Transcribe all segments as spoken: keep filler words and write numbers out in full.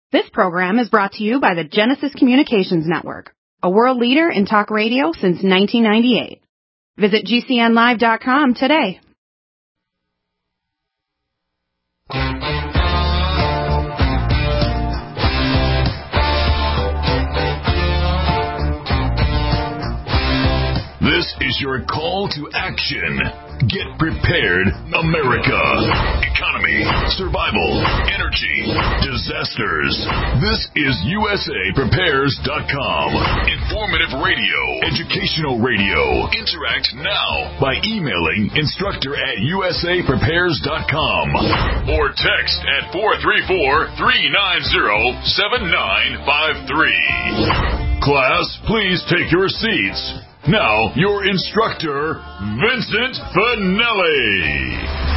This program is brought to you by the Genesis Communications Network, a world leader in talk radio since nineteen ninety-eight. Visit G C N live dot com today. This is your call to action. Get prepared, America. Economy, survival, energy, disasters. This is U S A Prepares dot com. Informative radio, educational radio. Interact now by emailing instructor at U S A Prepares dot com or text at four three four, three nine zero, seven nine five three. Class, please take your seats. Now, your instructor, Vincent Finelli.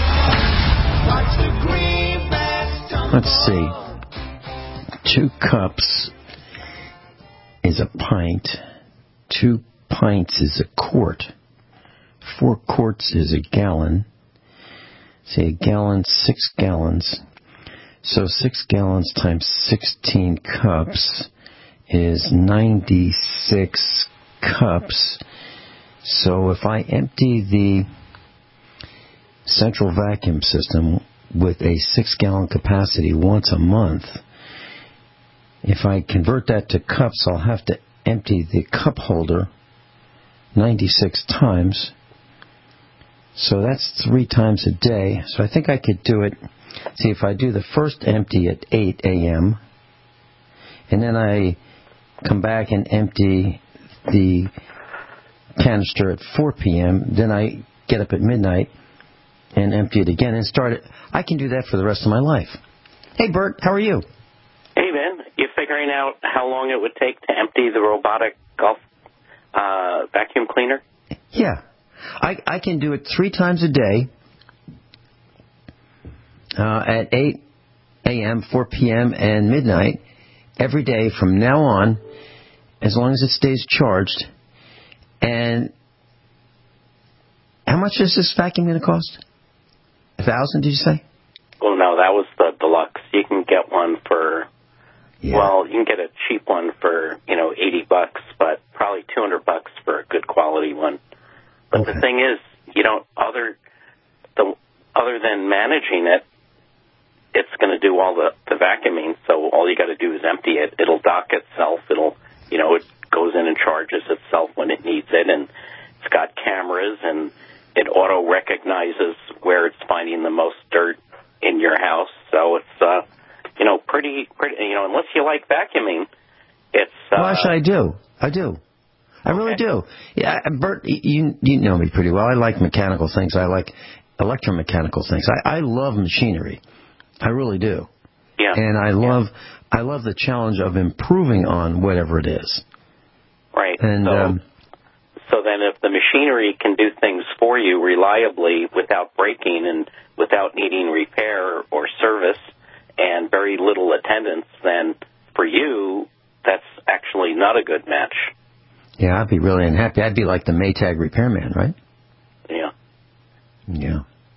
Let's see. Two cups is a pint. Two pints is a quart. Four quarts is a gallon. Say a gallon, six gallons. So six gallons times sixteen cups is ninety-six cups. So if I empty the central vacuum system with a six-gallon capacity once a month, if I convert that to cups, I'll have to empty the cup holder ninety-six times. So that's three times a day. So I think I could do it. See, if I do the first empty at eight a.m., and then I come back and empty the canister at four p.m., then I get up at midnight and empty it again and start it. I can do that for the rest of my life. Hey, Bert, how are you? Hey, Ben. You figuring out how long it would take to empty the robotic golf uh, vacuum cleaner? Yeah. I, I can do it three times a day uh, at eight a.m., four p.m., and midnight every day from now on, as long as it stays charged. And how much is this vacuum going to cost? A thousand, did you say? Well, no, that was the deluxe. You can get one for, yeah. well, you can get a cheap one for, you know, eighty bucks, but probably two hundred bucks for a good quality one. But okay. The thing is, you know, other the other than managing it, it's going to do all the, the vacuuming. So all you got to do is empty it. It'll dock itself. It'll, you know, it goes in and charges itself when it needs it, and it's got cameras, and it auto-recognizes where it's finding the most dirt in your house. So it's, uh, you know, pretty, pretty, you know, unless you like vacuuming, it's... Uh, well, actually, I do. I do. I okay. really do. Yeah, Bert, you you know me pretty well. I like mechanical things. I like electromechanical things. I, I love machinery. I really do. Yeah. And I love yeah. I love the challenge of improving on whatever it is. Right. And, so, um, so then if the machinery can do things for you reliably without breaking and without needing repair or service and very little attendance, then for you, that's actually not a good match. Yeah, I'd be really unhappy. I'd be like the Maytag repairman, right? Yeah. Yeah.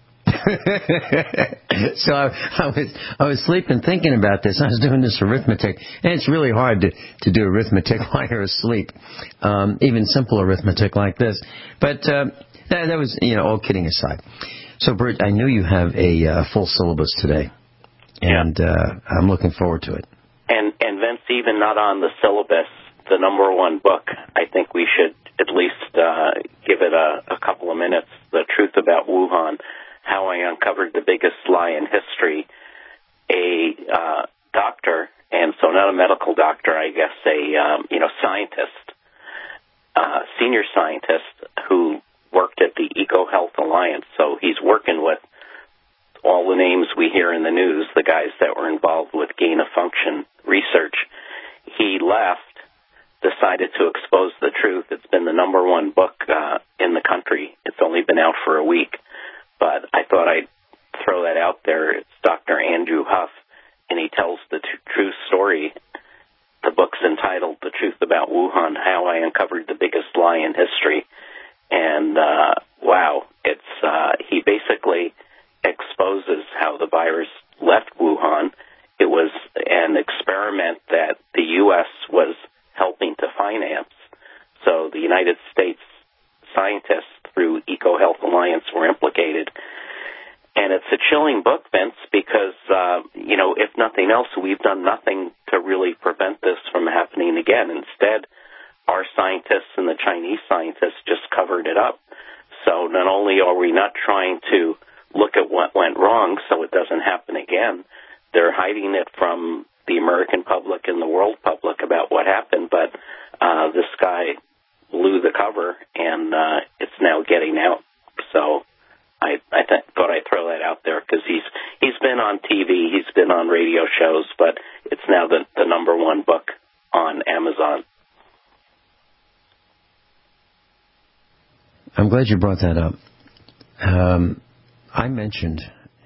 So I, I was I was sleeping thinking about this. I was doing this arithmetic, and it's really hard to, to do arithmetic while you're asleep, um, even simple arithmetic like this. But uh, that, that was, you know, all kidding aside. So, Bert, I knew you have a uh, full syllabus today, and yeah. uh, I'm looking forward to it. And, and Vince, even not on the syllabus, the number one book, I think we should at least uh, give it a, a couple of minutes, The Truth About Wuhan. How I Uncovered the Biggest Lie in History. A uh, doctor, and so not a medical doctor, I guess, a um, you know scientist, uh, senior scientist who worked at the EcoHealth Alliance. So he's working with all the names we hear in the news, the guys that were involved with gain-of-function research. He left, decided to expose the truth. It's been the number one book uh, in the country. It's only been out for a week. But I thought I'd throw that out there. It's Doctor Andrew Huff, and he tells the t- true story. The book's entitled The Truth About Wuhan, How I Uncovered the Biggest Lie in History. And, uh, wow, it's uh, he basically exposes how the virus left Wuhan. It was an experiment else. We've done nothing to really prevent this from happening again. Instead, our scientists and the Chinese scientists just covered it up. So not only are we not trying to look at what went wrong so it doesn't happen again, they're hiding it from the American public and the world public about what happened, but uh, this guy blew the cover, and uh, it's now getting out. So I, I th- thought I'd throw that out there because he's he's been on T V, he's been on radio shows, but it's now the, the number one book on Amazon. I'm glad you brought that up. Um, I mentioned,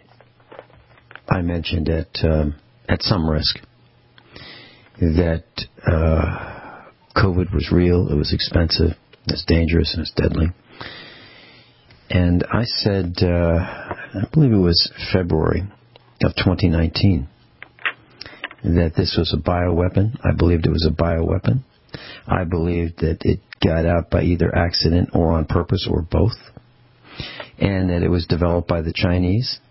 I mentioned at um, at some risk that uh, COVID was real, it was expensive, it's dangerous, and it's deadly. And I said, uh, I believe it was February of twenty nineteen, that this was a bioweapon. I believed it was a bioweapon. I believed that it got out by either accident or on purpose or both, and that it was developed by the Chinese,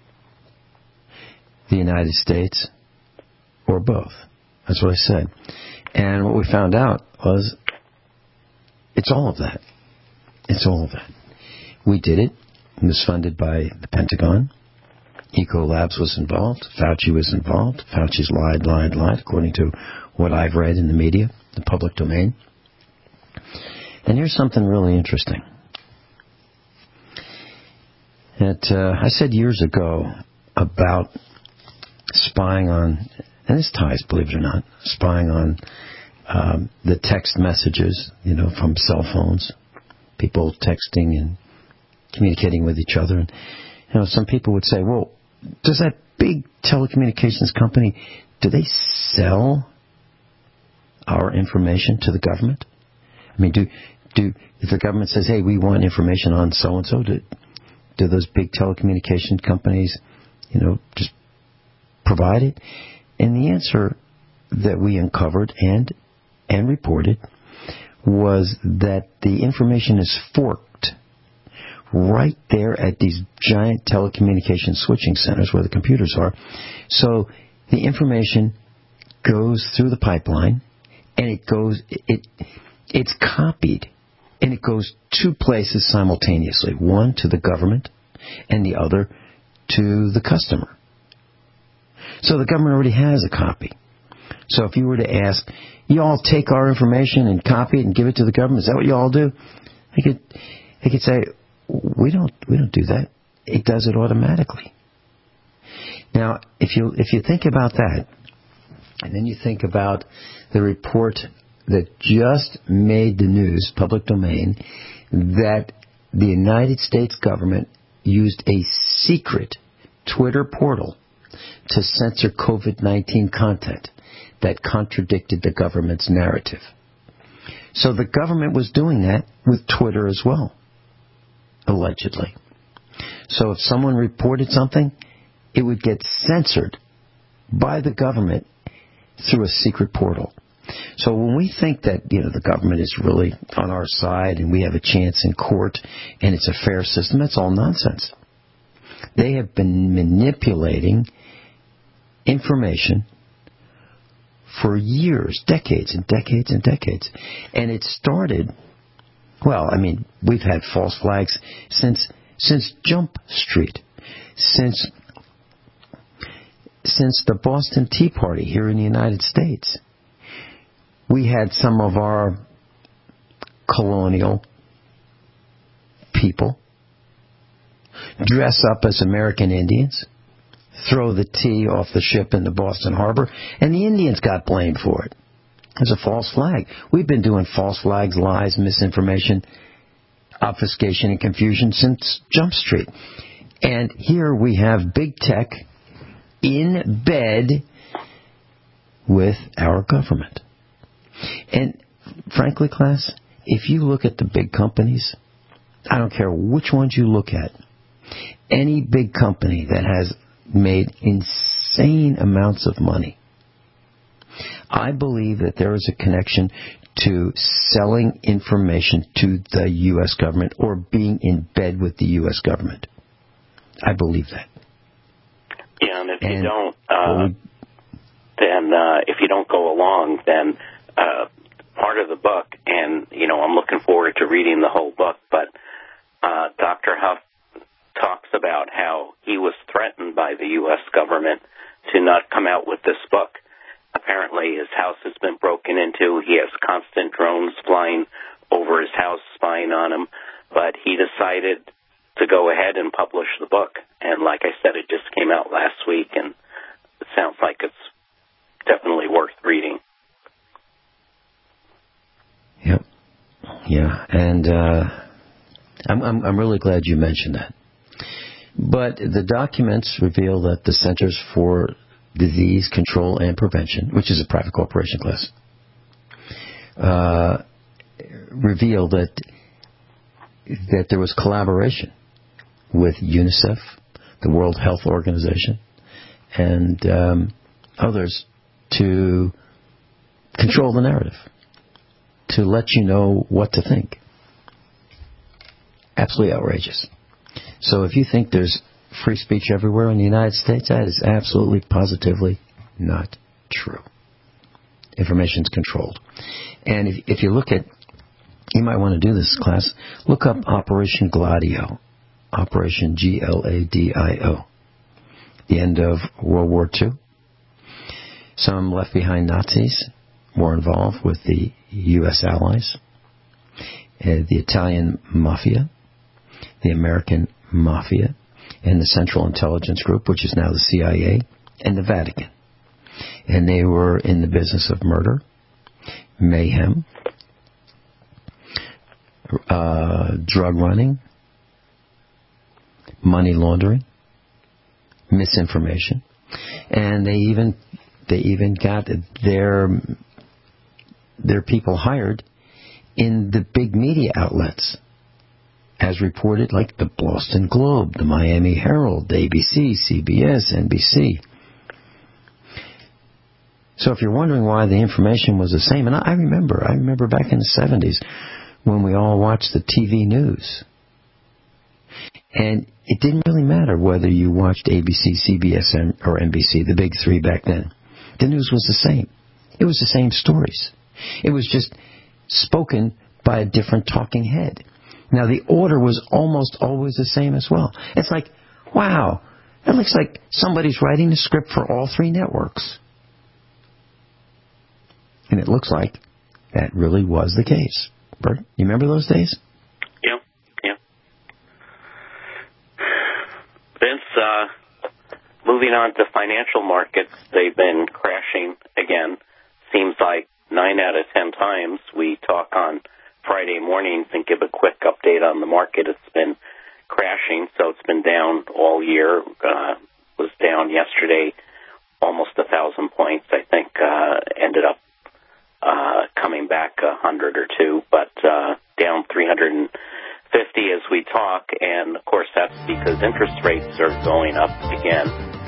the United States, or both. That's what I said. And what we found out was it's all of that. It's all of that. We did it. It was funded by the Pentagon. Ecolabs was involved. Fauci was involved. Fauci's lied, lied, lied, according to what I've read in the media, the public domain. And here's something really interesting. That uh, I said years ago about spying on, and this ties, believe it or not, spying on um, the text messages, you know, from cell phones, people texting and communicating with each other. And, you know, some people would say, well, does that big telecommunications company, do they sell our information to the government? I mean, do do if the government says, hey, we want information on so-and-so, do, do those big telecommunication companies, you know, just provide it? And the answer that we uncovered and and reported was that the information is forked right there at these giant telecommunication switching centers where the computers are. So the information goes through the pipeline, and it goes, it it's copied, and it goes two places simultaneously, one to the government and the other to the customer. So the government already has a copy. So if you were to ask, you all take our information and copy it and give it to the government, is that what you all do? They could, they could say, we don't, we don't do that. It does it automatically. Now, if you if you think about that, and then you think about the report that just made the news, public domain, that the United States government used a secret Twitter portal to censor COVID nineteen content that contradicted the government's narrative. So the government was doing that with Twitter as well, allegedly. So if someone reported something, it would get censored by the government through a secret portal. So when we think that, you know, the government is really on our side and we have a chance in court and it's a fair system, that's all nonsense. They have been manipulating information for years, decades and decades and decades. And it started, well, I mean, we've had false flags since since Jump Street, since since the Boston Tea Party here in the United States. We had some of our colonial people dress up as American Indians, throw the tea off the ship in the Boston Harbor, and the Indians got blamed for it. It's a false flag. We've been doing false flags, lies, misinformation, obfuscation, and confusion since Jump Street. And here we have big tech in bed with our government. And frankly, class, if you look at the big companies, I don't care which ones you look at, any big company that has made insane amounts of money, I believe that there is a connection to selling information to the U S government or being in bed with the U S government. I believe that. Yeah, and if and you don't, uh, we, then uh, if you don't go along, then uh, part of the book, and, you know, I'm looking forward to reading the whole book, but uh, Doctor Huff talks about how he was threatened by the U S government to not come out with this book. Apparently his house has been broken into. He has constant drones flying over his house, spying on him. But he decided to go ahead and publish the book. And like I said, it just came out last week, and it sounds like it's definitely worth reading. Yep. Yeah. And uh, I'm, I'm, I'm really glad you mentioned that. But the documents reveal that the Centers for Disease Control and Prevention, which is a private corporation, class, uh, reveal that that there was collaboration with UNICEF, the World Health Organization, and um, others to control the narrative, to let you know what to think. Absolutely outrageous. So if you think there's free speech everywhere in the United States, that is absolutely, positively not true. Information's controlled. And if, if you look at, you might want to do this, class, look up Operation Gladio. Operation G L A D I O. The end of World War Two. Some left-behind Nazis were involved with the U S allies, uh, the Italian Mafia, the American Mafia, and the Central Intelligence Group, which is now the C I A, and the Vatican. And they were in the business of murder, mayhem, uh, drug running, money laundering, misinformation, and they even they even got their their people hired in the big media outlets, as reported, like the Boston Globe, the Miami Herald, A B C, C B S, N B C. So if you're wondering why the information was the same, and I remember, I remember back in the seventies when we all watched the T V news. And it didn't really matter whether you watched A B C, C B S, or N B C, the big three back then. The news was the same. It was the same stories. It was just spoken by a different talking head. Now, the order was almost always the same as well. It's like, wow, that looks like somebody's writing the script for all three networks. And it looks like that really was the case. Bert, you remember those days? Yeah, yeah. Vince, uh, moving on to financial markets, they've been crashing again. Seems like nine out of ten times we talk on Friday mornings and give a quick update on the market. It's been crashing, so it's been down all year. Uh, was down yesterday almost a thousand points. I think uh, ended up uh, coming back a hundred or two, but uh, down three hundred fifty as we talk. And of course, that's because interest rates are going up again,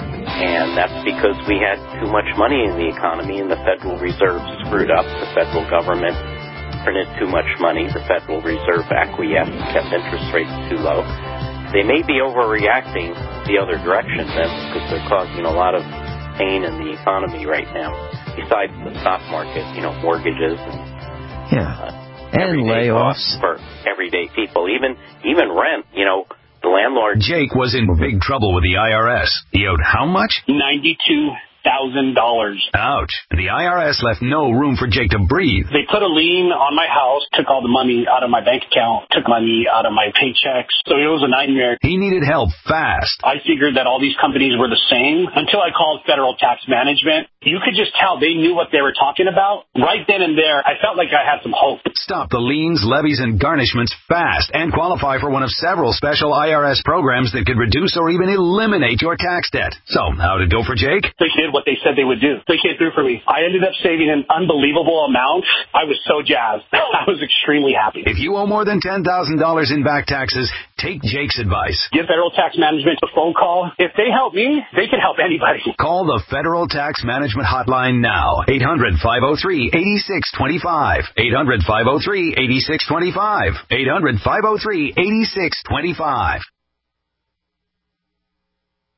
and that's because we had too much money in the economy, and the Federal Reserve screwed up. The federal government printed too much money. The Federal Reserve acquiesced, kept interest rates too low. They may be overreacting the other direction then, because they're causing a lot of pain in the economy right now. Besides the stock market, you know, mortgages and yeah, uh, and layoffs for everyday people. Even even rent. You know, the landlord. Jake was in big trouble with the I R S. He owed how much? Ninety-two thousand dollars. Ouch. The I R S left no room for Jake to breathe. They put a lien on my house, took all the money out of my bank account, took money out of my paychecks. So it was a nightmare. He needed help fast. I figured that all these companies were the same until I called Federal Tax Management. You could just tell they knew what they were talking about. Right then and there, I felt like I had some hope. Stop the liens, levies, and garnishments fast and qualify for one of several special I R S programs that could reduce or even eliminate your tax debt. So, how'd it go for Jake? They did what they said they would do. They came through for me. I ended up saving an unbelievable amount. I was so jazzed. I was extremely happy. If you owe more than ten thousand dollars in back taxes, take Jake's advice. Give Federal Tax Management a phone call. If they help me, they can help anybody. Call the Federal Tax Management Hotline now. eight hundred, five oh three, eight six two five. eight hundred, five oh three, eight six two five. eight hundred, five oh three, eight six two five.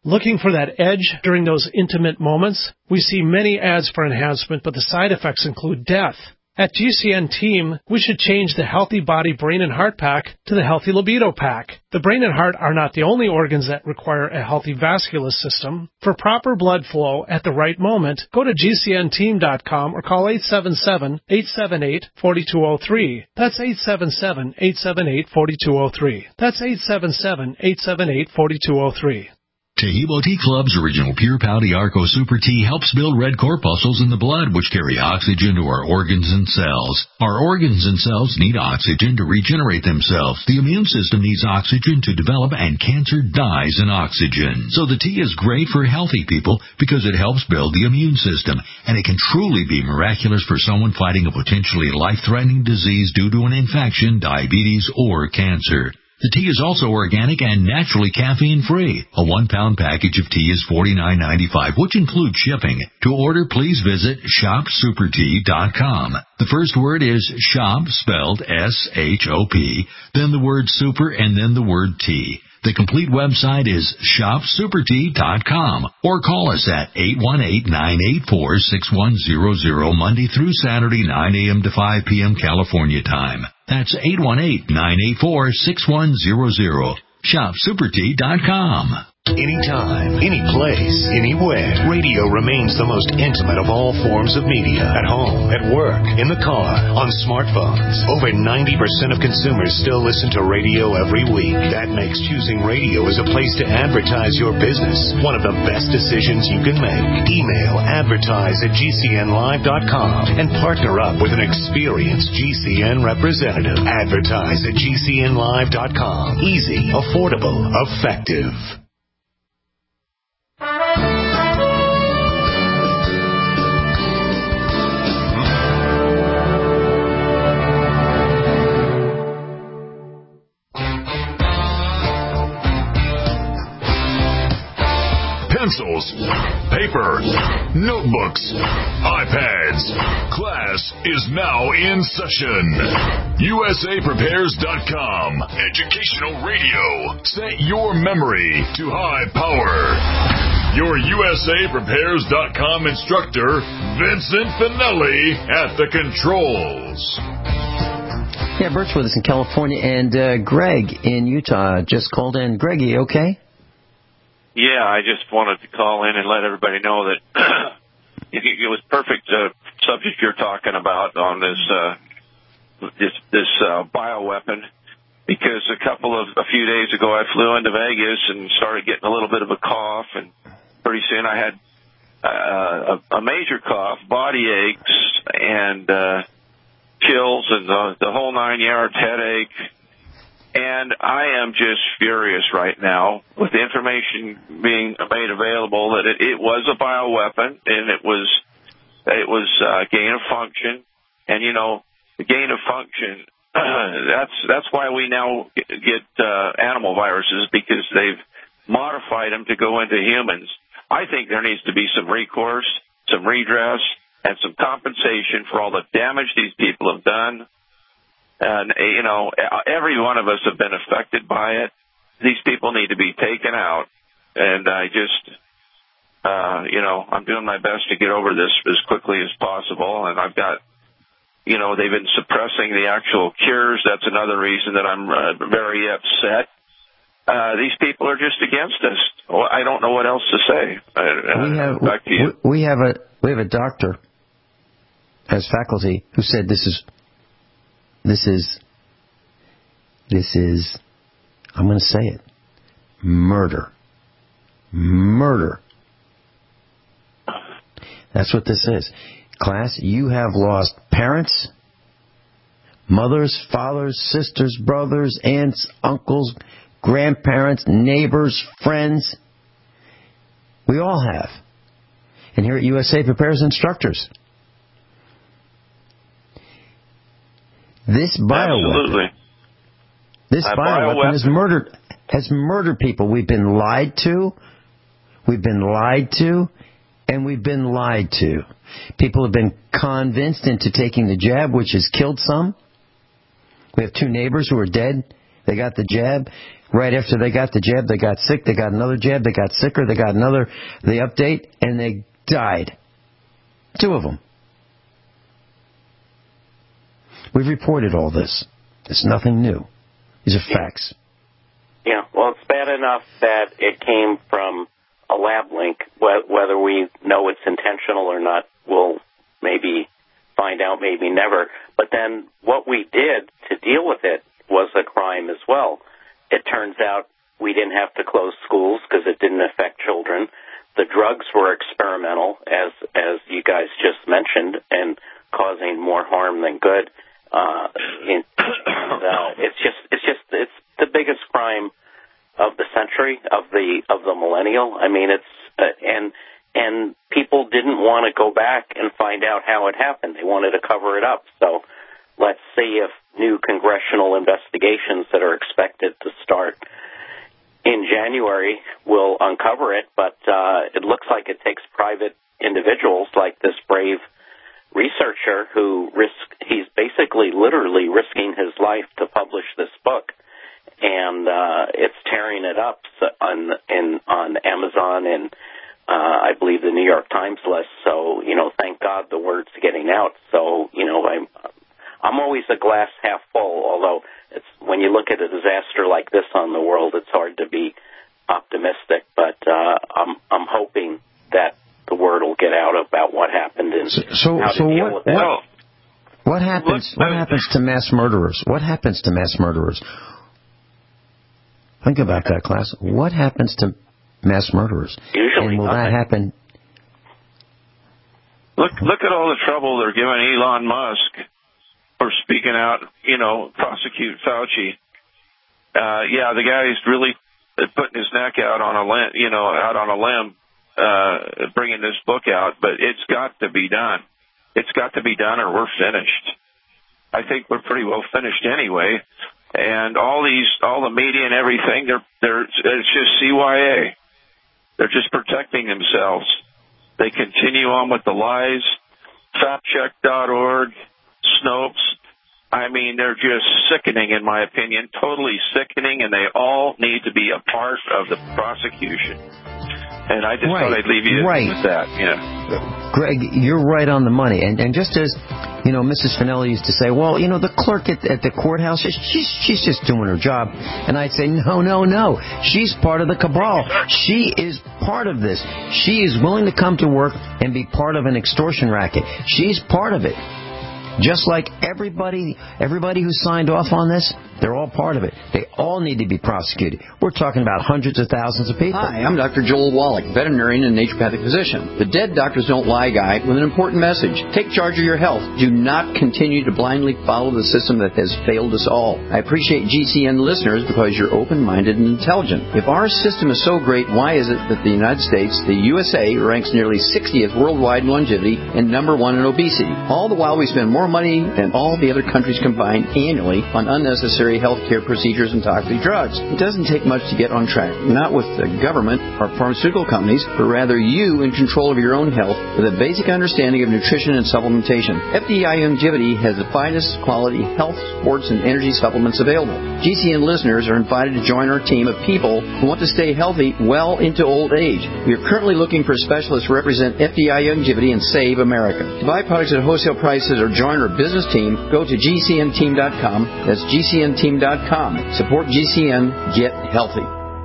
Looking for that edge during those intimate moments? We see many ads for enhancement, but the side effects include death. At G C N Team, we should change the Healthy Body, Brain, and Heart Pack to the Healthy Libido Pack. The brain and heart are not the only organs that require a healthy vascular system. For proper blood flow at the right moment, go to G C N team dot com or call eight seven seven, eight seven eight, four two zero three. That's eight seven seven, eight seven eight, four two zero three. That's eight seven seven, eight seven eight, four two zero three. Taheebo Tea Club's original Pure Pouty Arco Super Tea helps build red corpuscles in the blood, which carry oxygen to our organs and cells. Our organs and cells need oxygen to regenerate themselves. The immune system needs oxygen to develop, and cancer dies in oxygen. So the tea is great for healthy people because it helps build the immune system, and it can truly be miraculous for someone fighting a potentially life-threatening disease due to an infection, diabetes, or cancer. The tea is also organic and naturally caffeine-free. A one-pound package of tea is forty-nine ninety-five, which includes shipping. To order, please visit shop super tea dot com. The first word is shop, spelled S H O P, then the word super, and then the word tea. The complete website is shop super tea dot com, or call us at eight one eight, nine eight four, six one zero zero Monday through Saturday, nine a.m. to five p.m. California time. That's eight one eight, nine eight four, six one zero zero. shop super tea dot com. Anytime, any place, anywhere, radio remains the most intimate of all forms of media. At home, at work, in the car, on smartphones. Over ninety percent of consumers still listen to radio every week. That makes choosing radio as a place to advertise your business one of the best decisions you can make. Email advertise at G C N live dot com and partner up with an experienced G C N representative. Advertise at G C N live dot com. Easy, affordable, effective. Pencils, paper, notebooks, iPads. Class is now in session. U S A Prepares dot com. Educational radio. Set your memory to high power. Your U S A Prepares dot com instructor, Vincent Finelli, at the controls. Yeah, Bert's with us in California, and uh, Greg in Utah just called in. Greg, you okay? Yeah, I just wanted to call in and let everybody know that it, it was perfect uh, subject you're talking about on this uh, this this uh, bioweapon, because a couple of a few days ago I flew into Vegas and started getting a little bit of a cough, and pretty soon I had uh, a, a major cough, body aches, and uh, chills, and the, the whole nine yards, headache. And I am just furious right now with the information being made available that it, it was a bioweapon, and it was it was uh, gain of function. And you know, the gain of function, uh, that's that's why we now get uh, animal viruses, because they've modified them to go into humans. I think there needs to be some recourse, some redress, and some compensation for all the damage these people have done. And, you know, every one of us have been affected by it. These people need to be taken out. And I just, uh, you know, I'm doing my best to get over this as quickly as possible. And I've got, you know, they've been suppressing the actual cures. That's another reason that I'm uh, very upset. Uh, these people are just against us. Well, I don't know what else to say. Uh, we have, back to you. We have a, we have a doctor as faculty who said this is, This is, this is, I'm going to say it, murder. Murder. That's what this is. Class, you have lost parents, mothers, fathers, sisters, brothers, aunts, uncles, grandparents, neighbors, friends. We all have. And here at U S A Prepares instructors. This bioweapon, this bioweapon has murdered, has murdered people. We've been lied to. We've been lied to. And we've been lied to. People have been convinced into taking the jab, which has killed some. We have two neighbors who are dead. They got the jab. Right after they got the jab, they got sick, they got another jab, they got sicker, they got another, the update, and they died. Two of them. We've reported all this. It's nothing new. These are facts. Yeah, well, it's bad enough that it came from a lab link. Whether we know it's intentional or not, we'll maybe find out, maybe never. But then what we did to deal with it was a crime as well. It turns out we didn't have to close schools because it didn't affect children. The drugs were experimental, as as you guys just mentioned, and causing more harm than good. Uh, and, uh, it's just it's just it's the biggest crime of the century, of the of the millennial. I mean, it's uh, and and people didn't want to go back and find out how it happened. They wanted to cover it up. So let's see if new congressional investigations that are expected to start in January will uncover it. But uh, it looks like it takes private individuals like this brave researcher who risk he's basically literally risking his life to publish this book, and uh, it's tearing it up on in on Amazon and uh, I believe the New York Times list. So you know, thank God the word's getting out. So you know, I'm I'm always a glass half full. Although it's when you look at a disaster like this on the world, it's hard to be optimistic. But uh, I'm I'm hoping that the word will get out about what happened and so, so, how to so deal what, with that. What, what happens? What happens to mass murderers? What happens to mass murderers? Think about that, class. What happens to mass murderers? Usually, and will nothing. that happen? Look, look at all the trouble they're giving Elon Musk for speaking out. You know, prosecute Fauci. Uh, yeah, the guy's really putting his neck out on a limb. You know, out on a limb. Uh, bringing this book out, but it's got to be done. It's got to be done or we're finished. I think we're pretty well finished anyway. And all these, all the media and everything, they're, they're, it's just C Y A. They're just protecting themselves. They continue on with the lies. fact check dot org, Snopes. I mean, they're just sickening, in my opinion, totally sickening, and they all need to be a part of the prosecution. And I just right. thought I'd leave you right. with that. Yeah. Greg, you're right on the money. And, and just as, you know, Missus Finelli used to say, well, you know, the clerk at, at the courthouse, she's, she's just doing her job. And I'd say, no, no, no. She's part of the cabal. She is part of this. She is willing to come to work and be part of an extortion racket. She's part of it. Just like everybody, everybody who signed off on this, they're all part of it. They all need to be prosecuted. We're talking about hundreds of thousands of people. Hi, I'm Doctor Joel Wallach, veterinarian and naturopathic physician. The Dead Doctors Don't Lie guy with an important message. Take charge of your health. Do not continue to blindly follow the system that has failed us all. I appreciate G C N listeners because you're open-minded and intelligent. If our system is so great, why is it that the United States, the U S A, ranks nearly sixtieth worldwide in longevity and number one in obesity? All the while we spend more money than all the other countries combined annually on unnecessary health care procedures and toxic drugs. It doesn't take much to get on track, not with the government or pharmaceutical companies, but rather you in control of your own health with a basic understanding of nutrition and supplementation. F D I Longevity has the finest quality health, sports, and energy supplements available. G C N listeners are invited to join our team of people who want to stay healthy well into old age. We are currently looking for specialists to represent F D I Longevity and Save America. To buy products at wholesale prices or join our business team, go to G C N team dot com. That's G C N team dot com. Support G C N. Get healthy.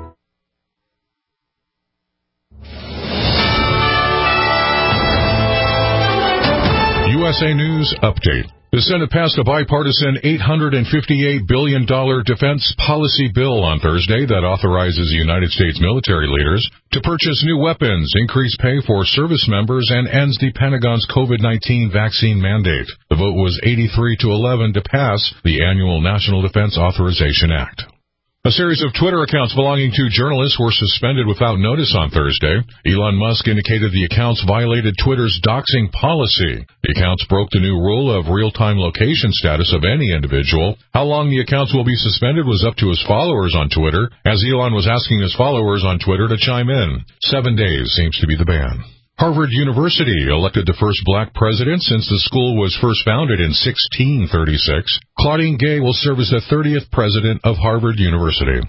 U S A News Update. The Senate passed a bipartisan eight hundred fifty-eight billion dollars defense policy bill on Thursday that authorizes United States military leaders to purchase new weapons, increase pay for service members, and ends the Pentagon's COVID nineteen vaccine mandate. The vote was eighty-three to eleven to pass the annual National Defense Authorization Act. A series of Twitter accounts belonging to journalists were suspended without notice on Thursday. Elon Musk indicated the accounts violated Twitter's doxing policy. The accounts broke the new rule of real-time location status of any individual. How long the accounts will be suspended was up to his followers on Twitter, as Elon was asking his followers on Twitter to chime in. Seven days seems to be the ban. Harvard University elected the first black president since the school was first founded in sixteen thirty-six. Claudine Gay will serve as the thirtieth president of Harvard University.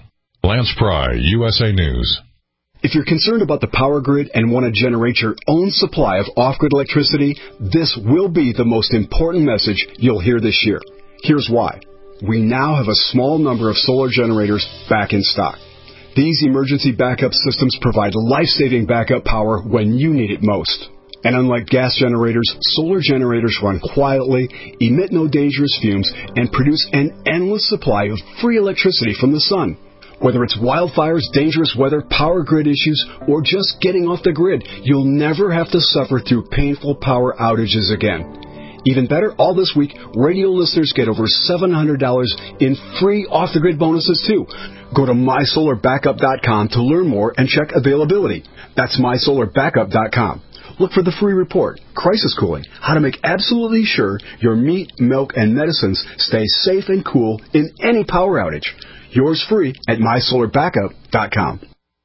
Lance Pry, U S A News. If you're concerned about the power grid and want to generate your own supply of off-grid electricity, this will be the most important message you'll hear this year. Here's why. We now have a small number of solar generators back in stock. These emergency backup systems provide life-saving backup power when you need it most. And unlike gas generators, solar generators run quietly, emit no dangerous fumes, and produce an endless supply of free electricity from the sun. Whether it's wildfires, dangerous weather, power grid issues, or just getting off the grid, you'll never have to suffer through painful power outages again. Even better, all this week, radio listeners get over seven hundred dollars in free off-the-grid bonuses, too. Go to my solar backup dot com to learn more and check availability. That's my solar backup dot com. Look for the free report, Crisis Cooling, how to make absolutely sure your meat, milk, and medicines stay safe and cool in any power outage. Yours free at my solar backup dot com.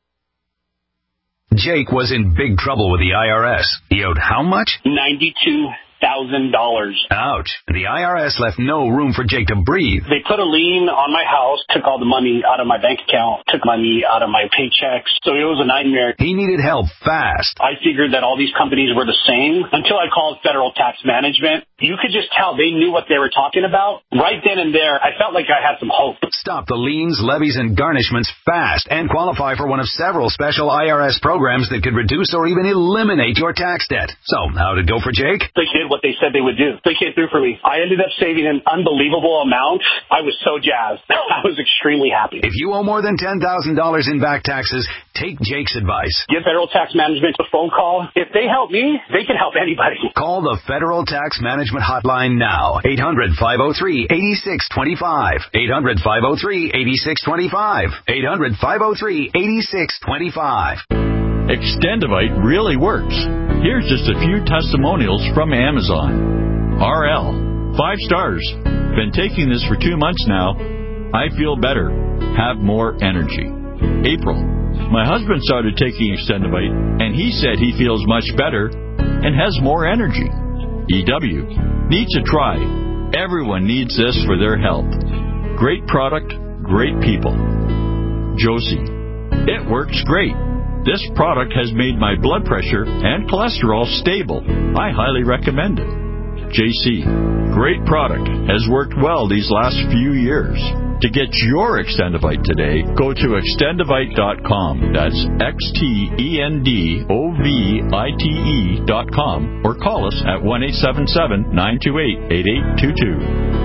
Jake was in big trouble with the I R S. He owed how much? ninety-two thousand dollars. Ouch. The I R S left no room for Jake to breathe. They put a lien on my house, took all the money out of my bank account, took money out of my paychecks. So it was a nightmare. He needed help fast. I figured that all these companies were the same until I called Federal Tax Management. You could just tell they knew what they were talking about. Right then and there, I felt like I had some hope. Stop the liens, levies, and garnishments fast and qualify for one of several special I R S programs that could reduce or even eliminate your tax debt. So, how'd it go for Jake? They did what they said they would do. They came through for me. I ended up saving an unbelievable amount. I was so jazzed. I was extremely happy. If you owe more than ten thousand dollars in back taxes, take Jake's advice. Give Federal Tax Management a phone call. If they help me, they can help anybody. Call the Federal Tax Management Hotline now. eight hundred, five oh three, eight six two five. eight hundred, five oh three, eight six two five. eight hundred, five oh three, eight six two five. Extendivite really works. Here's just a few testimonials from Amazon. R L, five stars. Been taking this for two months now. I feel better. Have more energy. April, my husband started taking Extendivite, and he said he feels much better and has more energy. E W, needs a try. Everyone needs this for their health. Great product, great people. Josie, it works great. This product has made my blood pressure and cholesterol stable. I highly recommend it. J C, great product. Has worked well these last few years. To get your Extendivite today, go to extendivite dot com. That's X T E N D O V I T E dot com. Or call us at one eight seven seven, nine two eight, eight eight two two.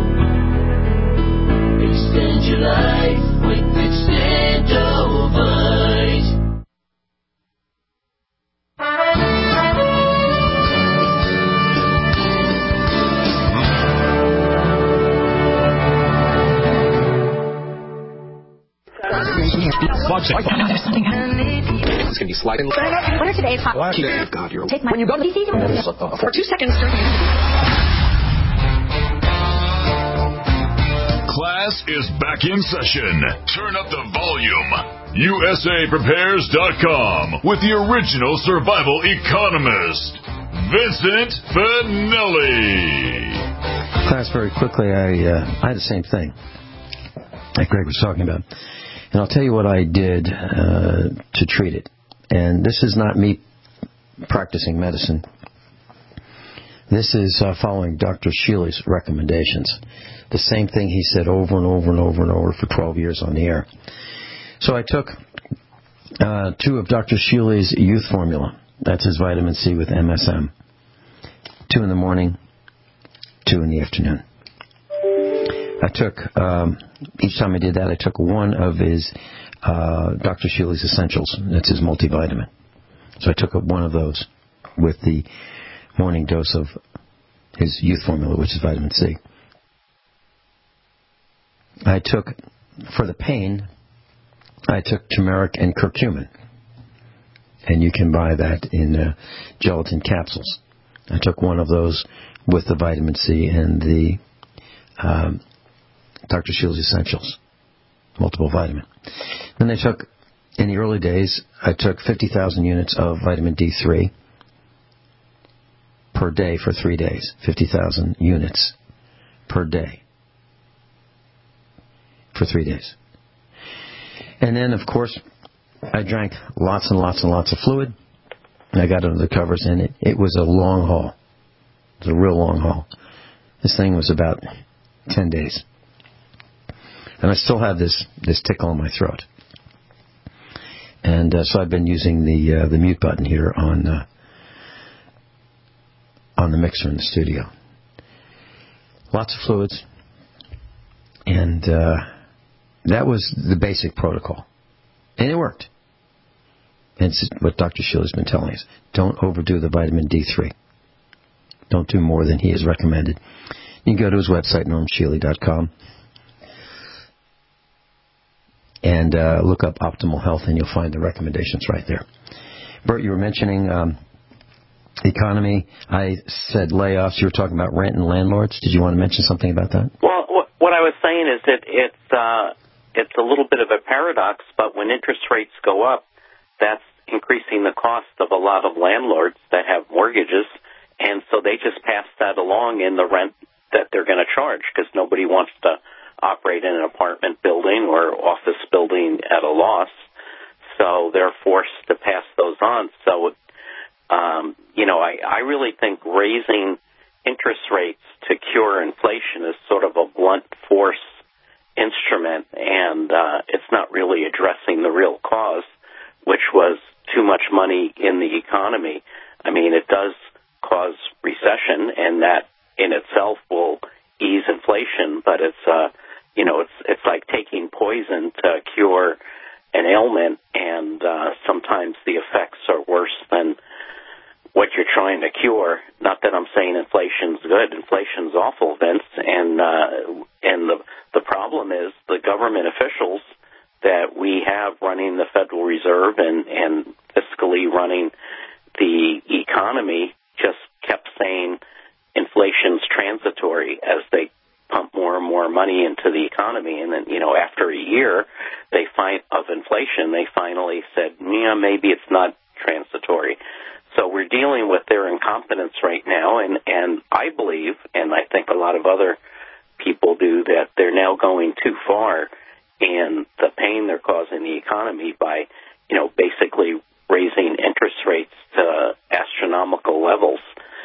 Extend your life with Extendivite. Fox, I know there's something happening. It's going to be sliding. What are today's hot? Well, actually, God, you're... Take my... When you go to the D C, for two seconds... Class is back in session. Turn up the volume. U S A Prepares dot com with the original survival economist, Vincent Finelli. Class, very quickly, I, uh, I had the same thing that Greg was talking about. And I'll tell you what I did uh, to treat it. And this is not me practicing medicine. This is uh, following Doctor Shealy's recommendations. The same thing he said over and over and over and over for twelve years on the air. So I took uh, two of Doctor Shealy's youth formula. That's his vitamin C with M S M. Two in the morning, two in the afternoon. I took, um, each time I did that, I took one of his uh, Doctor Shealy's Essentials. That's his multivitamin. So I took one of those with the morning dose of his youth formula, which is vitamin C. I took, for the pain, I took turmeric and curcumin. And you can buy that in uh, gelatin capsules. I took one of those with the vitamin C and the um, Doctor Shealy's Essentials, multiple vitamin. Then I took, in the early days, I took fifty thousand units of vitamin D three per day for three days. fifty thousand units per day for three days. And then, of course, I drank lots and lots and lots of fluid. And I got under the covers, and it, it was a long haul. It was a real long haul. This thing was about ten days. And I still have this, this tickle in my throat. And uh, so I've been using the uh, the mute button here on uh, on the mixer in the studio. Lots of fluids. And uh, that was the basic protocol. And it worked. And it's what Doctor Shealy's been telling us. Don't overdo the vitamin D three. Don't do more than he has recommended. You can go to his website, norm shealy dot com, and uh, look up Optimal Health, and you'll find the recommendations right there. Bert, you were mentioning um, the economy. I said layoffs. You were talking about rent and landlords. Did you want to mention something about that? Well, what I was saying is that it's, uh, it's a little bit of a paradox, but when interest rates go up, that's increasing the cost of a lot of landlords that have mortgages, and so they just pass that along in the rent that they're going to charge because nobody wants to operate in an apartment building or office building at a loss, so they're forced to pass those on. So, um, you know, I, I really think raising interest rates to cure inflation is sort of a blunt force instrument, and uh, it's not really addressing the real cause, which was too much money in the economy. I mean, it does cause recession, and that in itself will ease inflation, but it's, uh, you know, it's it's like taking poison to cure an ailment, and uh, sometimes the effects are worse than what you're trying to cure. Not that I'm saying inflation's good. Inflation's awful, Vince, and uh, and the the problem is the government officials that we have running the Federal Reserve and, and fiscally running the economy just kept saying inflation's transitory as they pump more and more money into the economy. And then, you know, after a year they find of inflation, they finally said, yeah, maybe it's not transitory. So we're dealing with their incompetence right now, and, and I believe, and I think a lot of other people do, that they're now going too far in the pain they're causing the economy by, you know, basically raising interest rates to astronomical levels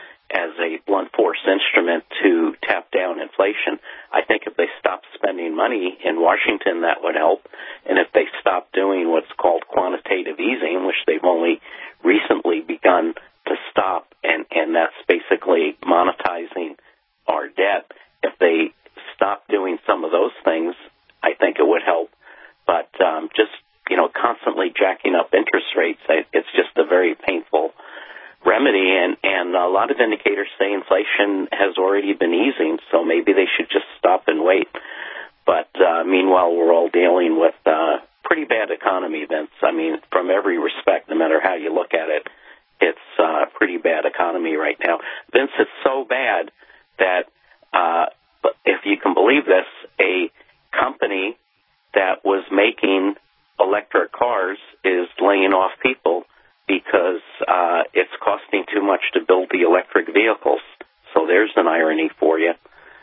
as a blunt force instrument to tap down inflation. I think if they stop spending money in Washington, that would help. And if they stop doing what's called quantitative easing, which they've only recently begun to stop, and, and that's basically monetizing our debt, if they stop doing some of those things, I think it would help. But um, just, you know, constantly jacking up interest rates, it's just a very painful remedy, and, and a lot of indicators say inflation has already been easing, so maybe they should just stop and wait. But uh, meanwhile, we're all dealing with a pretty bad economy, Vince. I mean, from every respect, no matter how you look at it, it's a pretty bad economy right now. Vince, it's so bad that, uh, if you can believe this, a company that was making electric cars is laying off people because uh, it's costing too much to build the electric vehicles. So there's an irony for you.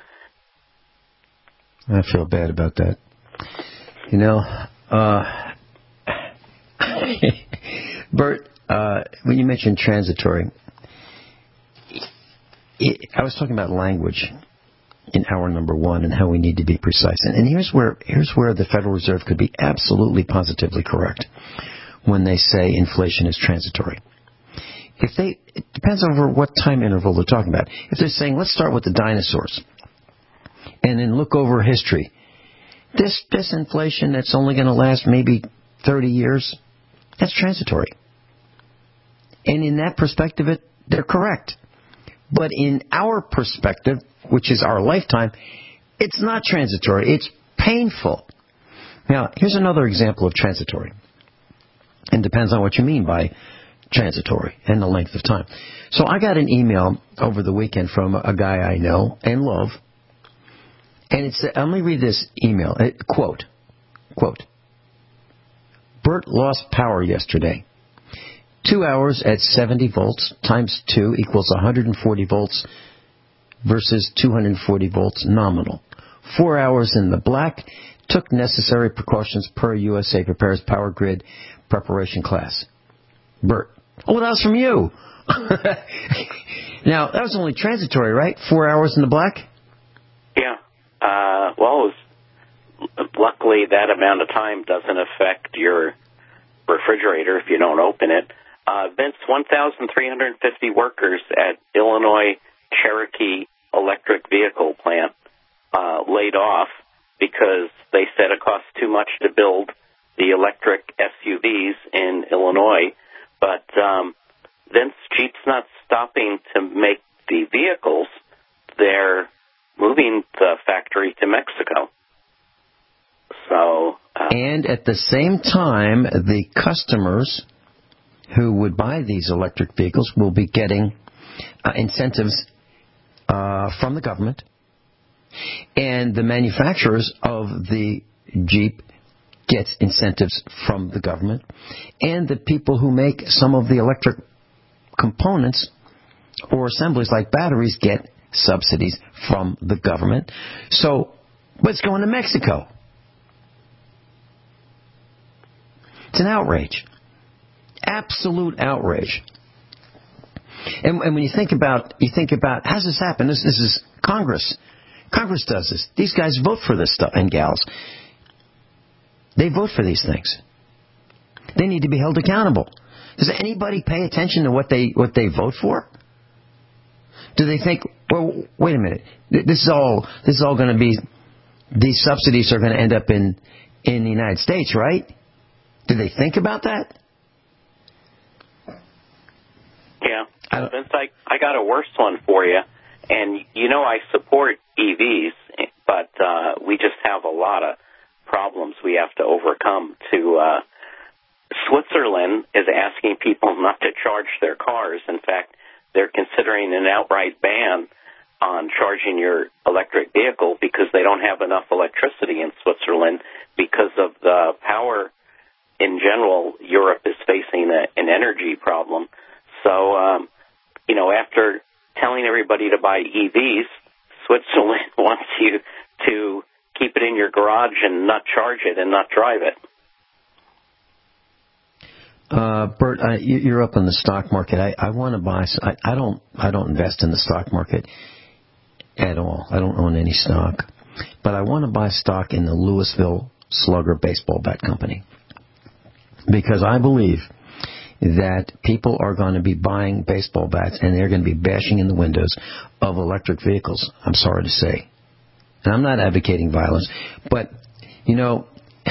I feel bad about that. You know, uh, Bert, uh, when you mentioned transitory, it, I was talking about language in hour number one and how we need to be precise. And, and here's where here's where the Federal Reserve could be absolutely positively correct when they say inflation is transitory. If they, it depends over what time interval they're talking about. If they're saying, let's start with the dinosaurs and then look over history, this this inflation that's only going to last maybe thirty years, that's transitory. And in that perspective, it, they're correct. But in our perspective, which is our lifetime, it's not transitory. It's painful. Now, here's another example of transitory. And depends on what you mean by transitory and the length of time. So I got an email over the weekend from a guy I know and love. And it's, let me read this email. It, quote, quote, Bert lost power yesterday. Two hours at seventy volts times two equals one hundred forty volts versus two hundred forty volts nominal. Four hours in the black took necessary precautions per U S A Prepares Power Grid preparation class? Bert. Oh, that was from you. Now, that was only transitory, right? Four hours in the black? Yeah. Uh, well, it was, luckily that amount of time doesn't affect your refrigerator if you don't open it. Uh, Vince, one thousand three hundred fifty workers at Illinois Cherokee Electric Vehicle Plant uh, laid off because they said it costs too much to build the electric S U Vs in Illinois. But um, Vince, Jeep's not stopping to make the vehicles. They're moving the factory to Mexico. So, uh, and at the same time, the customers who would buy these electric vehicles will be getting uh, incentives uh, from the government, and the manufacturers of the Jeep gets incentives from the government, and the people who make some of the electric components or assemblies like batteries get subsidies from the government. So, but it's going to Mexico. It's an outrage. Absolute outrage. And, and when you think about, you think about, how's this happen? This, this is Congress. Congress does this. These guys vote for this stuff, and gals. They vote for these things. They need to be held accountable. Does anybody pay attention to what they what they vote for? Do they think, well, wait a minute, this is all this is all going to be, these subsidies are going to end up in in the United States, right? Do they think about that? Yeah. Uh, Vince, I, I got a worse one for you. And, you know, I support E Vs, but uh, we just have a lot of problems we have to overcome. To uh, Switzerland is asking people not to charge their cars. In fact, they're considering an outright ban on charging your electric vehicle because they don't have enough electricity in Switzerland because of the power. In general, Europe is facing a, an energy problem. So, um, you know, after telling everybody to buy E Vs, Switzerland wants you to keep it in your garage and not charge it and not drive it. Uh, Bert, I, you're up in the stock market. I, I want to buy. I, I don't. I don't invest in the stock market at all. I don't own any stock, but I want to buy stock in the Louisville Slugger baseball bat company because I believe that people are going to be buying baseball bats and they're going to be bashing in the windows of electric vehicles. I'm sorry to say, and I'm not advocating violence, but you know.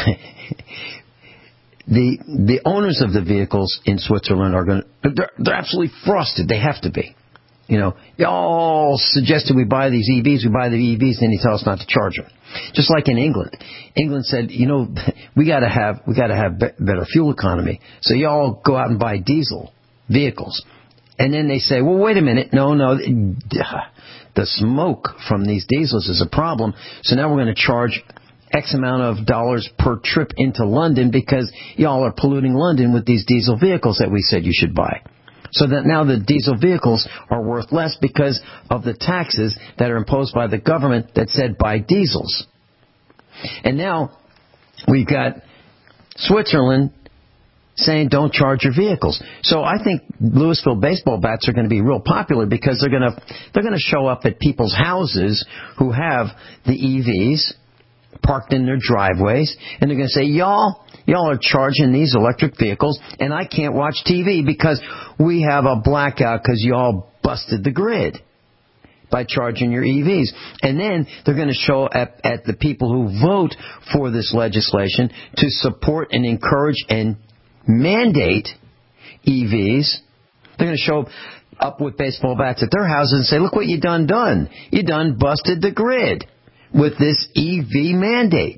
The the owners of the vehicles in Switzerland are going to, they're, they're absolutely frosted. They have to be. You know, y'all suggested we buy these E Vs, we buy the E Vs, and you tell us not to charge them. Just like in England. England said, you know, we got to have we got to have be- better fuel economy. So y'all go out and buy diesel vehicles. And then they say, well, wait a minute. No, no, the smoke from these diesels is a problem. So now we're going to charge X amount of dollars per trip into London because y'all are polluting London with these diesel vehicles that we said you should buy. So that now the diesel vehicles are worth less because of the taxes that are imposed by the government that said buy diesels. And now we've got Switzerland saying don't charge your vehicles. So I think Louisville baseball bats are going to be real popular because they're going to they're going to show up at people's houses who have the E Vs parked in their driveways, and they're going to say, y'all, y'all are charging these electric vehicles, and I can't watch T V because we have a blackout because y'all busted the grid by charging your E Vs. And then they're going to show up at the people who vote for this legislation to support and encourage and mandate E Vs. They're going to show up with baseball bats at their houses and say, look what you done done. You done busted the grid with this E V mandate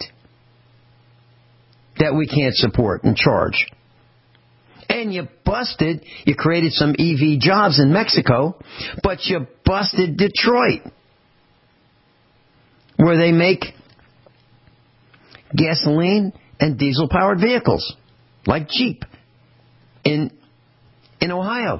that we can't support and charge. And you busted, you created some E V jobs in Mexico, but you busted Detroit, where they make gasoline and diesel-powered vehicles, like Jeep, in in Ohio,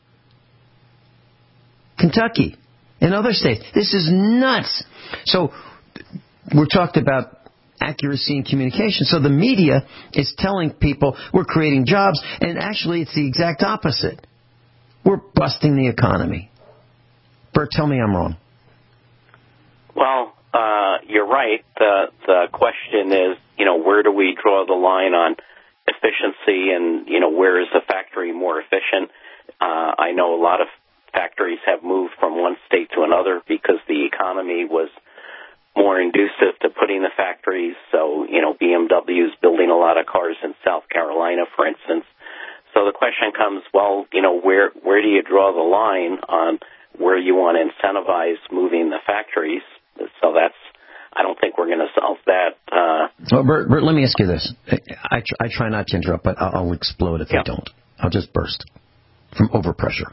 Kentucky, and other states. This is nuts. So, we're talked about accuracy in communication. So the media is telling people we're creating jobs, and actually it's the exact opposite. We're busting the economy. Bert, tell me I'm wrong. Well, uh, you're right. The, the question is, you know, where do we draw the line on efficiency and, you know, where is the factory more efficient? Uh, I know a lot of factories have moved from one state to another because the economy was more conducive to putting the factories. So, you know, B M W is building a lot of cars in South Carolina, for instance. So the question comes, well, you know, where where do you draw the line on where you want to incentivize moving the factories? So that's, I don't think we're going to solve that. Uh, well, Bert, Bert, let me ask you this. I, tr- I try not to interrupt, but I'll, I'll explode if yeah. I don't. I'll just burst from overpressure.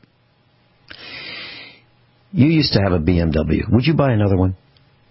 You used to have a B M W. Would you buy another one?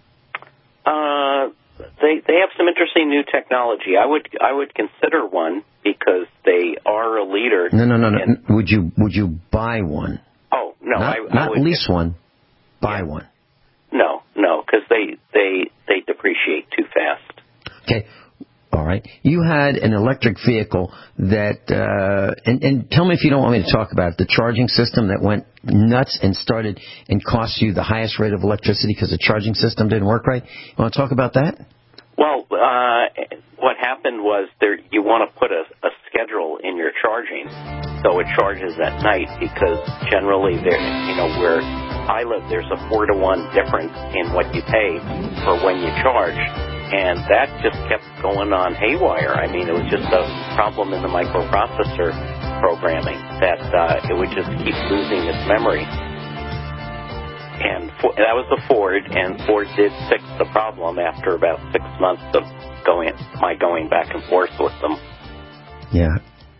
Uh, they they have some interesting new technology. I would I would consider one because they are a leader. No, no, no, no. In, would you would you buy one? Oh no, not, I, not I would lease get, one. Buy yeah. one. No, no, because they they they depreciate too fast. Okay. All right. You had an electric vehicle that, uh, and, and tell me if you don't want me to talk about it, the charging system that went nuts and started and cost you the highest rate of electricity because the charging system didn't work right. You want to talk about that? Well, uh, what happened was there you want to put a, a schedule in your charging so it charges at night because generally there, you know, where I live, there's a four to one difference in what you pay for when you charge. And that just kept going on haywire. I mean, it was just a problem in the microprocessor programming that uh, it would just keep losing its memory. And for, that was the Ford, and Ford did fix the problem after about six months of going, my going back and forth with them. Yeah.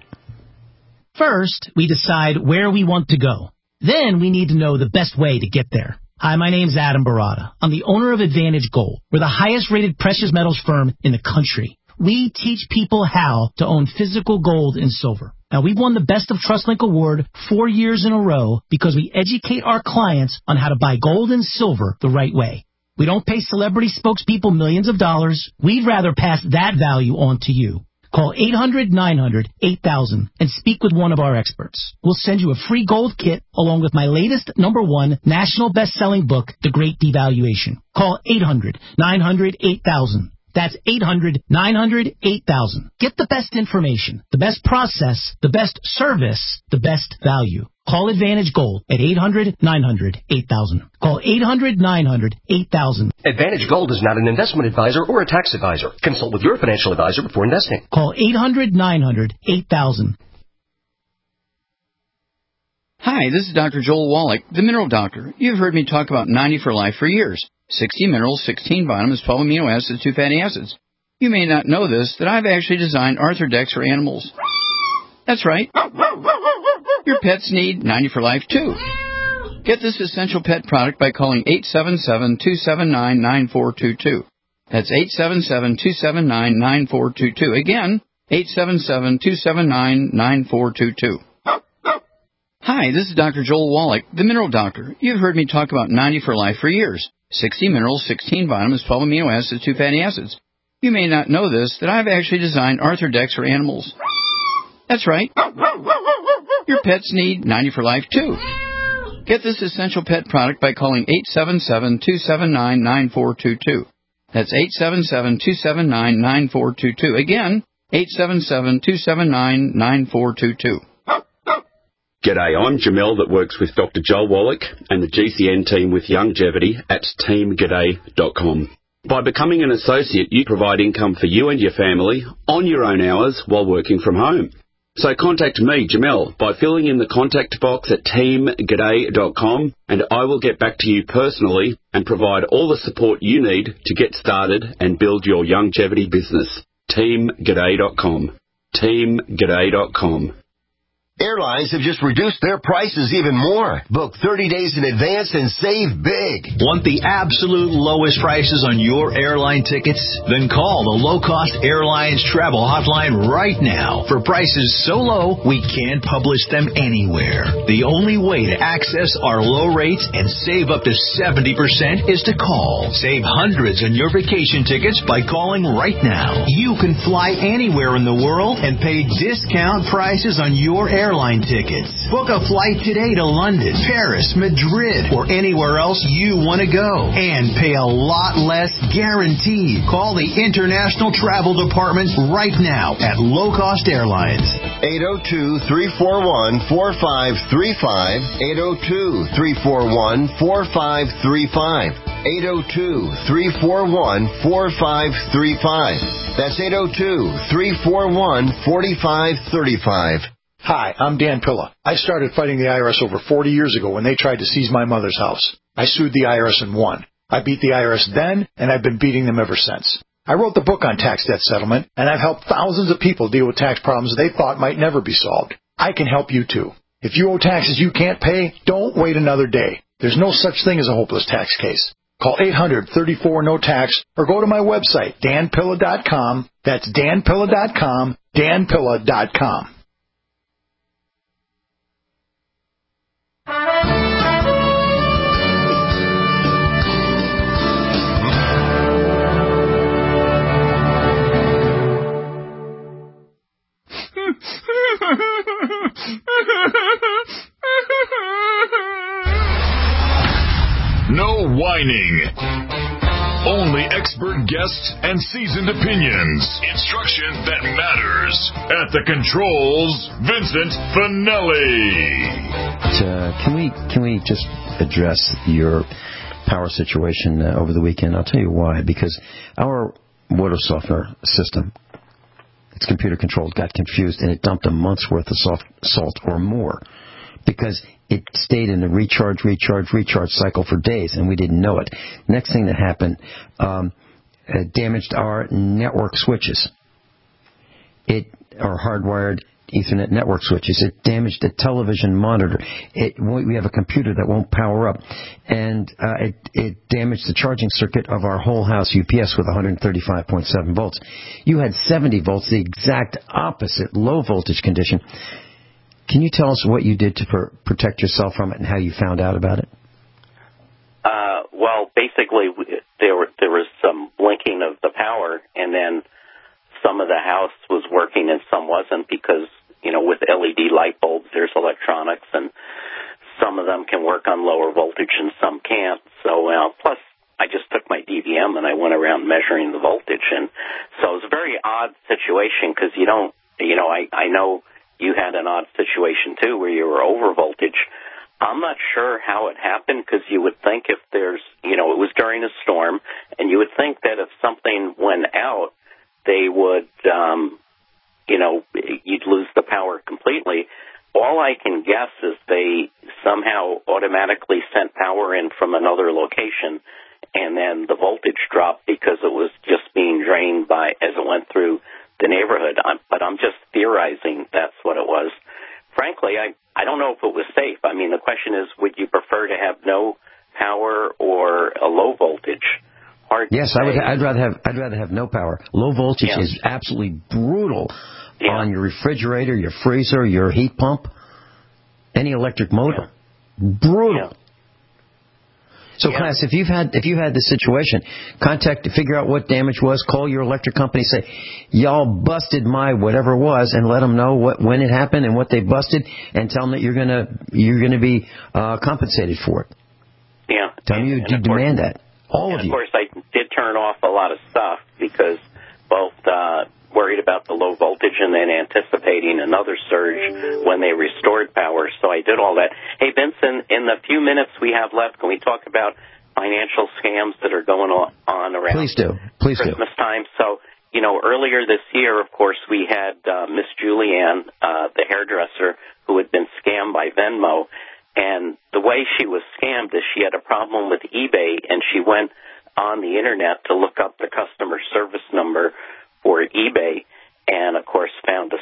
First, we decide where we want to go. Then we need to know the best way to get there. Hi, my name's Adam Barada. I'm the owner of Advantage Gold. We're the highest-rated precious metals firm in the country. We teach people how to own physical gold and silver. Now, we've won the Best of TrustLink Award four years in a row because we educate our clients on how to buy gold and silver the right way. We don't pay celebrity spokespeople millions of dollars. We'd rather pass that value on to you. Call eight hundred nine hundred eight thousand and speak with one of our experts. We'll send you a free gold kit along with my latest number one national best-selling book, The Great Devaluation. Call eight hundred nine hundred eight thousand. That's eight hundred nine hundred eight thousand. Get the best information, the best process, the best service, the best value. Call Advantage Gold at eight hundred nine hundred eight thousand. Call eight hundred nine hundred eight thousand. Advantage Gold is not an investment advisor or a tax advisor. Consult with your financial advisor before investing. Call eight hundred nine hundred eight thousand. Hi, this is Doctor Joel Wallach, the Mineral Doctor. You've heard me talk about ninety for Life for years. sixty minerals, sixteen vitamins, twelve amino acids, two fatty acids. You may not know this, that I've actually designed Arthrodex for animals. That's right. Your pets need ninety for Life, too. Get this essential pet product by calling eight seven seven, two seven nine, nine four two two. That's eight seven seven, two seven nine, nine four two two. Again, eight seven seven, two seven nine, nine four two two. Hi, this is Doctor Joel Wallach, the Mineral Doctor. You've heard me talk about ninety for Life for years. sixty minerals, sixteen vitamins, twelve amino acids, two fatty acids. You may not know this, that I've actually designed Arthrodex for animals. That's right. Your pets need ninety for Life, too. Get this essential pet product by calling eight seven seven, two seven nine, nine four two two. That's eight seven seven, two seven nine, nine four two two. Again, eight seven seven, two seven nine, nine four two two. G'day, I'm Jamel that works with Doctor Joel Wallach and the G C N team with Longevity at team g'day dot com. By becoming an associate, you provide income for you and your family on your own hours while working from home. So contact me, Jamel, by filling in the contact box at team g'day dot com, and I will get back to you personally and provide all the support you need to get started and build your longevity business. team g'day dot com. team g'day dot com. Airlines have just reduced their prices even more. Book thirty days in advance and save big. Want the absolute lowest prices on your airline tickets? Then call the Low Cost Airlines Travel Hotline right now for prices so low we can't publish them anywhere. The only way to access our low rates and save up to seventy percent is to call. Save hundreds on your vacation tickets by calling right now. You can fly anywhere in the world and pay discount prices on your airline Airline tickets. Book a flight today to London, Paris, Madrid, or anywhere else you want to go and pay a lot less guaranteed. Call the International Travel Department right now at Low Cost Airlines. eight oh two, three four one, four five three five. eight oh two, three four one, four five three five. eight oh two, three four one, four five three five. That's eight oh two, three four one, four five three five. Hi, I'm Dan Pilla. I started fighting the I R S over forty years ago when they tried to seize my mother's house. I sued the I R S and won. I beat the I R S then, and I've been beating them ever since. I wrote the book on tax debt settlement, and I've helped thousands of people deal with tax problems they thought might never be solved. I can help you too. If you owe taxes you can't pay, don't wait another day. There's no such thing as a hopeless tax case. Call eight hundred, thirty-four, no tax or go to my website, dan pilla dot com. That's dan pilla dot com, dan pilla dot com. No whining. Only expert guests and seasoned opinions. Instruction that matters. At the controls, Vincent Finelli. Uh, can we can we just address your power situation uh, over the weekend? I'll tell you why. Because our water softener system, it's computer controlled, got confused, and it dumped a month's worth of soft salt or more because it stayed in the recharge, recharge, recharge cycle for days, and we didn't know it. Next thing that happened, um, it damaged our network switches. It, our hardwired Ethernet network switches. It damaged the television monitor. It, we have a computer that won't power up. And uh, it, it damaged the charging circuit of our whole house U P S with one thirty-five point seven volts. You had seventy volts, the exact opposite low voltage condition. Can you tell us what you did to pr- protect yourself from it and how you found out about it? Uh, well, basically, there were, there was some blinking of the power, and then some of the house was working and some wasn't because, you know, with L E D light bulbs, there's electronics, and some of them can work on lower voltage and some can't. So, uh, plus, I just took my D V M and I went around measuring the voltage, and so it was a very odd situation because you don't, you know, I, I know you had an odd situation, too, where you were over voltage. I'm not sure how it happened because you would think if there's, you know, it was during a storm, and you would think that if something went out, they would, um, you know, you'd lose the power completely. All I can guess is they somehow automatically sent power in from another location, and then the voltage dropped because it was just being drained by as it went through the neighborhood. I'm, but I'm just theorizing that's what it was. Frankly, I, I don't know if it was safe. I mean, the question is, would you prefer to have no power or a low voltage? Hard yes, I would. I'd rather have. I'd rather have no power. Low voltage yeah. is absolutely brutal yeah. on your refrigerator, your freezer, your heat pump, any electric motor. Yeah. Brutal. Yeah. So, yeah. class, if you've had if you had this situation, contact, figure out what damage was, call your electric company, say, y'all busted my whatever it was, and let them know what when it happened and what they busted, and tell them that you're gonna you're gonna be uh, compensated for it. Yeah. Tell them you, you demand course, that. All of you. Of course, I did turn off a lot of stuff because both uh, worried about the low voltage and then anticipating another surge when they restored power. So I did all that. Hey, Vincent, in the few minutes we have left, can we talk about financial scams that are going on around Please do. Please Christmas do. time? So, you know, earlier this year, of course, we had uh, Miss Julianne, uh, the hairdresser, who had been scammed by Venmo. And the way she was scammed is she had a problem with eBay, and she went on the Internet to look up the customer service number for eBay, and, of course, found a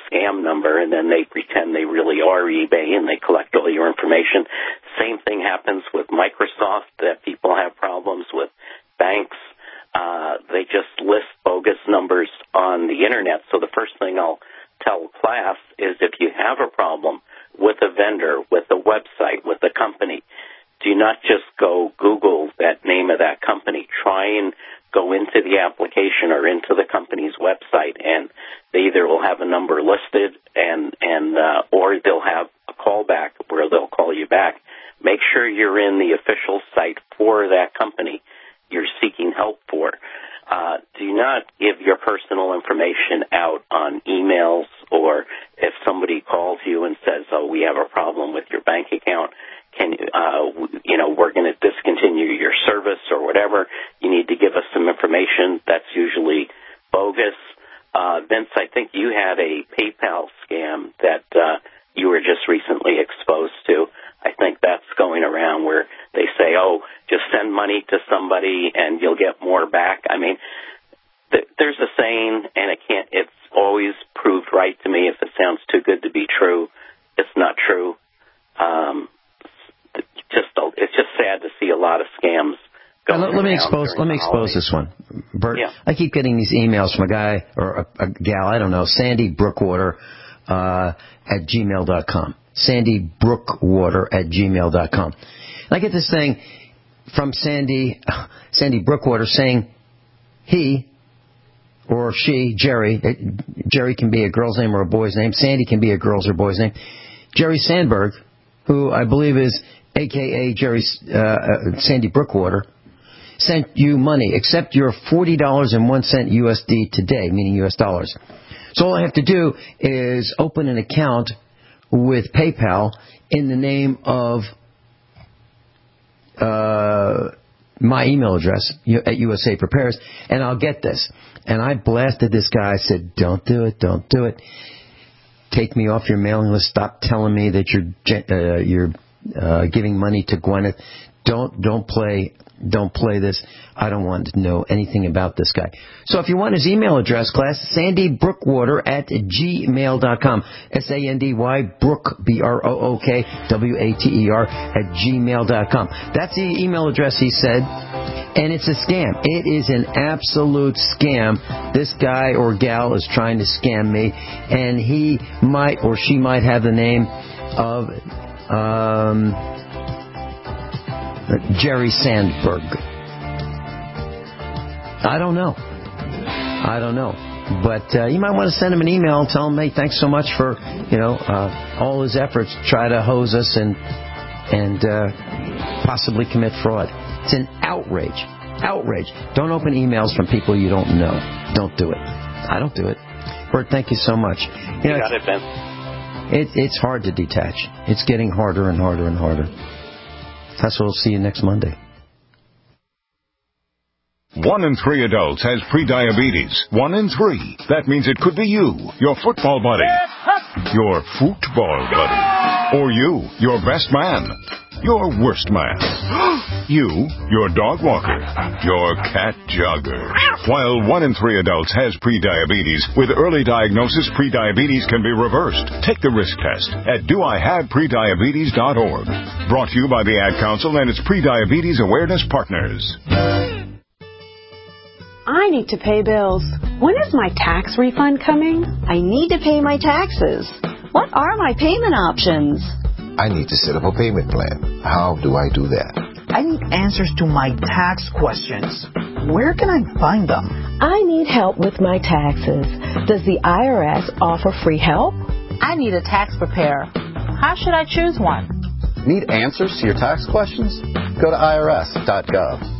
scam number, and then they pretend they really are eBay, and they collect all your information. Same thing happens with Microsoft, that people have problems with banks. Uh, they just list bogus numbers on the Internet. So the first thing I'll tell class is if you have a problem with a vendor, with a website, with a company, do not just go Google that name of that company. Try and go into the application or into the company's website, and they either will have a number listed and, and uh, or they'll have a callback where they'll call you back. Make sure you're in the official site for that company you're seeking help for. Uh, do not give your personal information out on emails, or if somebody calls you and says, oh, we have a problem with your bank account, can you, uh, you know, we're going to discontinue your service or whatever, you need to give us some information. That's usually bogus. Uh, Vince, I think you had a PayPal scam that uh, you were just recently exposed to. I think that's going around where they say, oh, just send money to somebody and you'll get more back. I mean, th- there's a saying, and it can't, it's always proved right to me. If it sounds too good to be true, it's not true. Um, just It's just sad to see a lot of scams going let, let me expose Let me expose this one. Bert, yeah. I keep getting these emails from a guy or a, a gal, I don't know, Sandy Brookwater uh, at gmail dot com. Sandy Brookwater at gmail dot com. And I get this thing from Sandy, Sandy Brookwater saying he or she, Jerry, it, Jerry can be a girl's name or a boy's name. Sandy can be a girl's or boy's name. Jerry Sandberg, who I believe is a k a. Jerry uh, uh, Sandy Brookwater, sent you money, except your forty dollars and one cent U S D today, meaning U S dollars. So all I have to do is open an account with PayPal in the name of uh, my email address at U S A Prepares, and I'll get this. And I blasted this guy. I said, don't do it, don't do it. Take me off your mailing list. Stop telling me that you're uh, you're uh, giving money to Gwyneth. Don't don't play don't play this. I don't want to know anything about this guy. So if you want his email address, class, Sandy Brookwater at gmail dot com. S A N D Y Brook, B R O O K W A T E R at gmail dot com. That's the email address, he said. And it's a scam. It is an absolute scam. This guy or gal is trying to scam me. And he might or she might have the name of um, Jerry Sandberg. I don't know. I don't know. But uh, you might want to send him an email and tell him, hey, thanks so much for, you know, uh, all his efforts to try to hose us and and uh, possibly commit fraud. It's an outrage. Outrage. Don't open emails from people you don't know. Don't do it. I don't do it. Bert, thank you so much. You, know, you got it, Ben. It, it's hard to detach. It's getting harder and harder and harder. That's what we'll see you next Monday. One in three adults has prediabetes. One in three. That means it could be you, your football buddy, your football buddy, or you, your best man, your worst man, you, your dog walker, your cat jogger. While one in three adults has prediabetes, with early diagnosis, prediabetes can be reversed. Take the risk test at do I have prediabetes dot org. Brought to you by the Ad Council and its Prediabetes Awareness Partners. I need to pay bills. When is my tax refund coming? I need to pay my taxes. What are my payment options? I need to set up a payment plan. How do I do that? I need answers to my tax questions. Where can I find them? I need help with my taxes. Does the I R S offer free help? I need a tax preparer. How should I choose one? Need answers to your tax questions? Go to I R S dot gov.